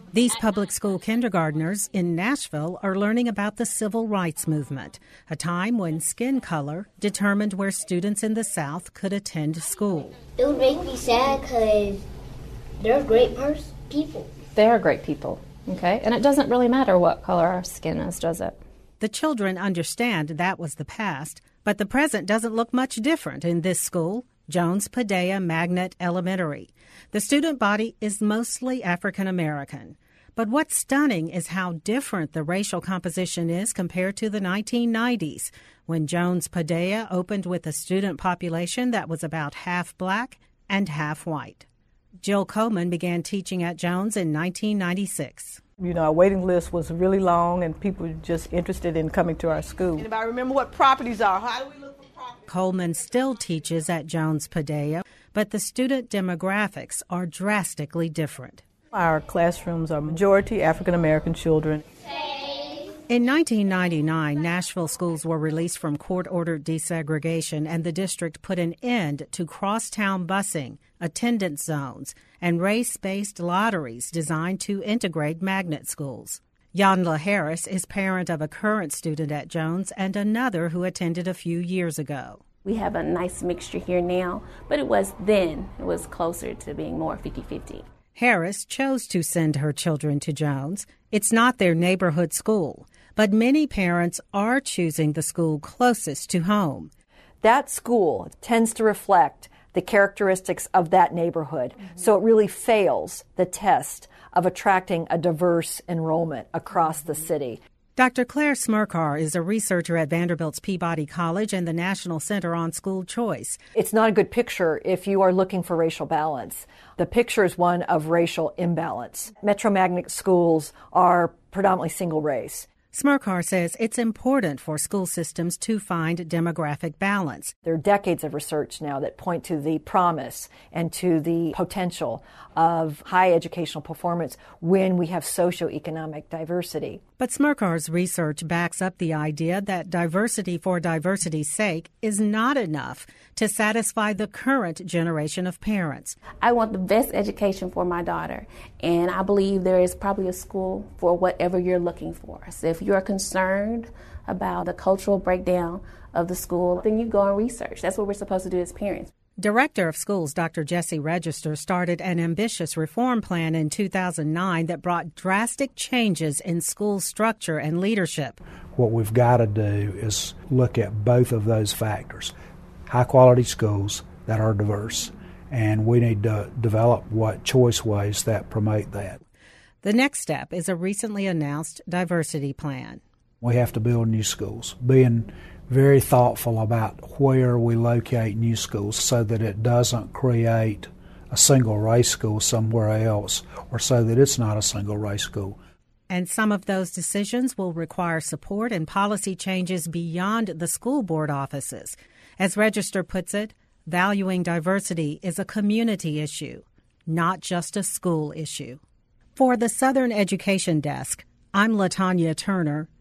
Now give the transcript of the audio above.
These public school kindergartners in Nashville are learning about the civil rights movement, a time when skin color determined where students in the South could attend school. It would make me sad because they're great people. They are great people, okay? And it doesn't really matter what color our skin is, does it? The children understand that was the past, but the present doesn't look much different in this school, Jones Padilla Magnet Elementary. The student body is mostly African American. But what's stunning is how different the racial composition is compared to the 1990s, when Jones Padilla opened with a student population that was about half black and half white. Jill Coleman began teaching at Jones in 1996. Our waiting list was really long, and people were just interested in coming to our school. Anybody remember what properties are? How do we look for properties? Coleman still teaches at Jones Padilla, but the student demographics are drastically different. Our classrooms are majority African American children. In 1999, Nashville schools were released from court-ordered desegregation, and the district put an end to crosstown busing, attendance zones, and race-based lotteries designed to integrate magnet schools. Yanla Harris is parent of a current student at Jones and another who attended a few years ago. We have a nice mixture here now, but it was closer to being more 50-50. Harris chose to send her children to Jones. It's not their neighborhood school, but many parents are choosing the school closest to home. That school tends to reflect the characteristics of that neighborhood, so it really fails the test of attracting a diverse enrollment across the city. Dr. Claire Smerkar is a researcher at Vanderbilt's Peabody College and the National Center on School Choice. It's not a good picture if you are looking for racial balance. The picture is one of racial imbalance. Metro magnet schools are predominantly single race. Smerkar says it's important for school systems to find demographic balance. There are decades of research now that point to the promise and to the potential of high educational performance when we have socioeconomic diversity. But Smerkar's research backs up the idea that diversity for diversity's sake is not enough to satisfy the current generation of parents. I want the best education for my daughter, and I believe there is probably a school for whatever you're looking for. So if you're concerned about the cultural breakdown of the school, then you go and research. That's what we're supposed to do as parents. Director of Schools Dr. Jesse Register started an ambitious reform plan in 2009 that brought drastic changes in school structure and leadership. What we've got to do is look at both of those factors. High-quality schools that are diverse, and we need to develop what choice ways that promote that. The next step is a recently announced diversity plan. We have to build new schools, being very thoughtful about where we locate new schools so that it doesn't create a single race school somewhere else or so that it's not a single race school. And some of those decisions will require support and policy changes beyond the school board offices. As Register puts it, valuing diversity is a community issue, not just a school issue. For the Southern Education Desk, I'm LaTanya Turner,